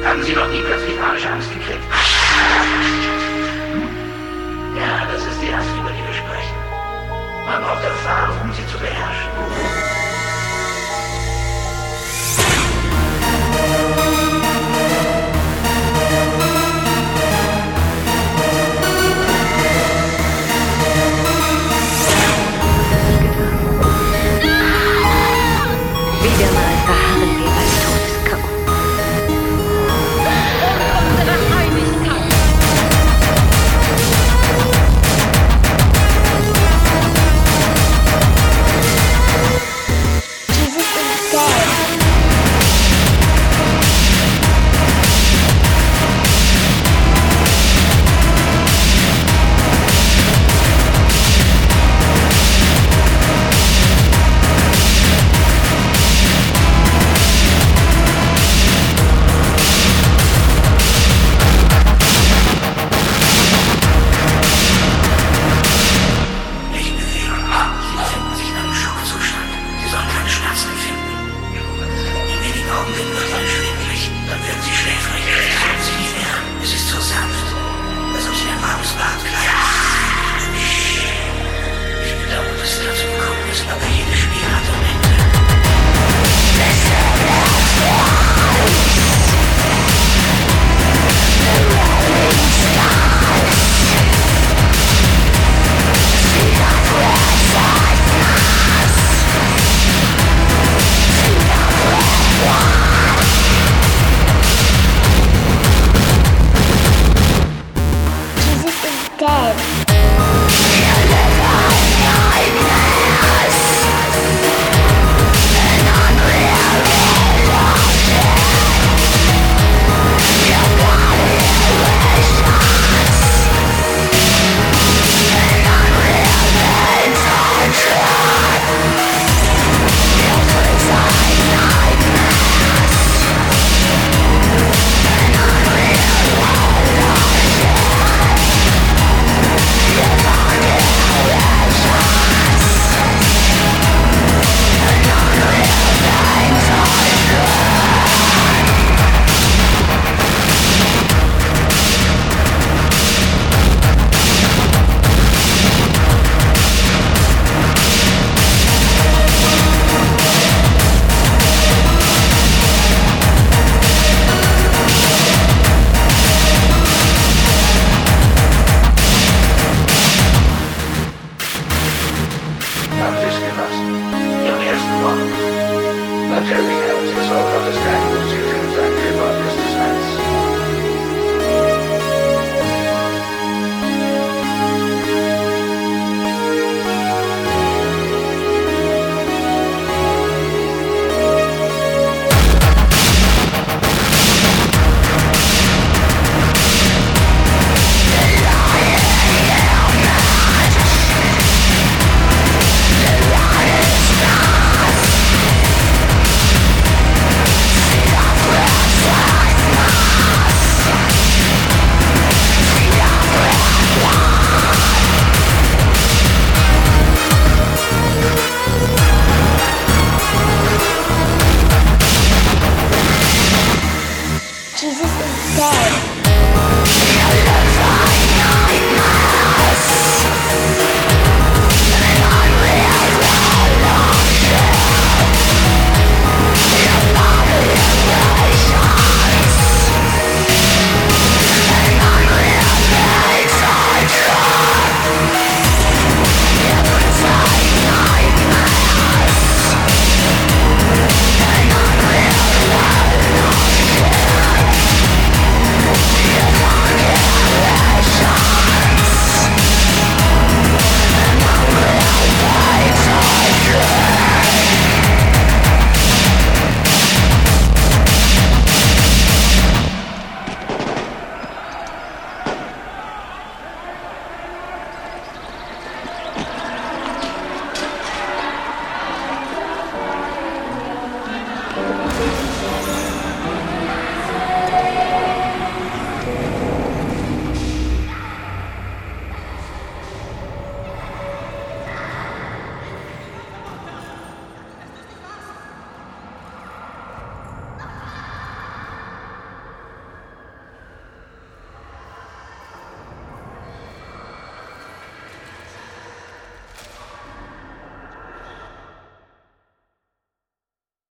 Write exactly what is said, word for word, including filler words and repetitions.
Haben Sie noch nie plötzlich panische Angst gekriegt? Ja, das ist die Angst, über die wir sprechen. Man braucht Erfahrung, um sie zu beherrschen. Wieder mal verharren wir als Todeskampf. Dann werden sie schläfrig. Kommen sie nicht mehr. Es ist so sanft. Als ob sie ein warmes Bad kleiden. Ich bedauere, dass es dazu gekommen ist, aber jedes Spiel hat ein Ende. Dead. Haben Sie es genossen? Ihren ersten Morgen? Natürlich haben Sie es auch, aber es ist keine Illusion.